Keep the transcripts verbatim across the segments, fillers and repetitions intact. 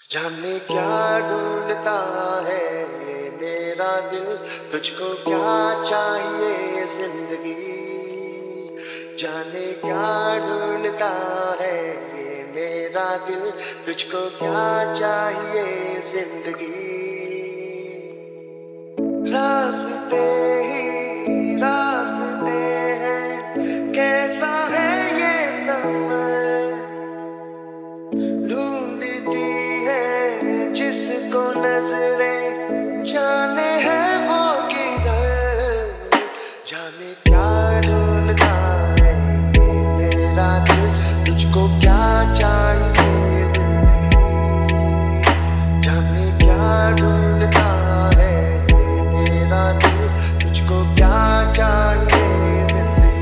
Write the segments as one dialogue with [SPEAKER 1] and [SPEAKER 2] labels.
[SPEAKER 1] जाने क्या ढूंढता है ये मेरा दिल, तुझको क्या चाहिए जिंदगी। जाने क्या ढूंढता है ये मेरा दिल, तुझको क्या चाहिए जिंदगी। रास्ते ही रास्ते हैं, कैसा है ये सफर। ढूंढती है जिसको नजरें, जाने है वो किधर। जाने क्या ढूंढता है ये मेरा दिल, तुझको क्या चाहिए जिंदगी। जाने क्या ढूंढता है ये मेरा दिल, तुझको क्या चाहिए जिंदगी।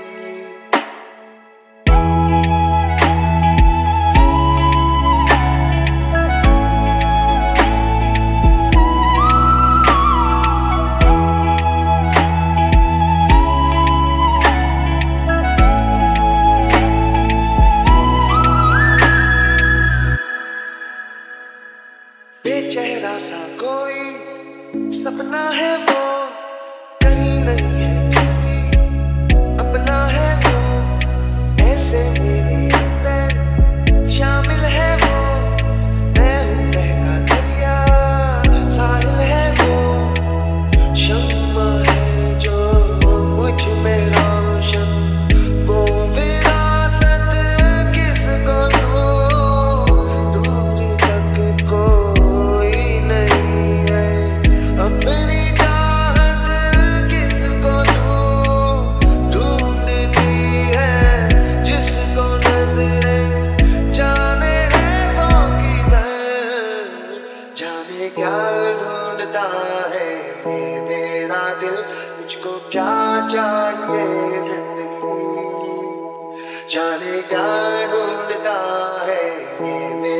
[SPEAKER 1] बेचेहरा सा कोई सपना है वो, कहीं नहीं है फिर भी अपना है वो। ऐसे मेरे अंदर शामिल है वो, मैं हूँ बहता दरिया, साहिल है वो। शम्मा है जो मुझ में रोशन, वो विरासत किसको दूँ। दूर तक कोई नहीं है, अपनी चाहत किसको दूँ। ढूंढती है जिसको नजरें, जाने है वो किधर। जाने क्या ढूंढता है ये मेरा दिल, मुझको क्या चाहिए जिंदगी। जाने क्या ढूंढता है ये मेरा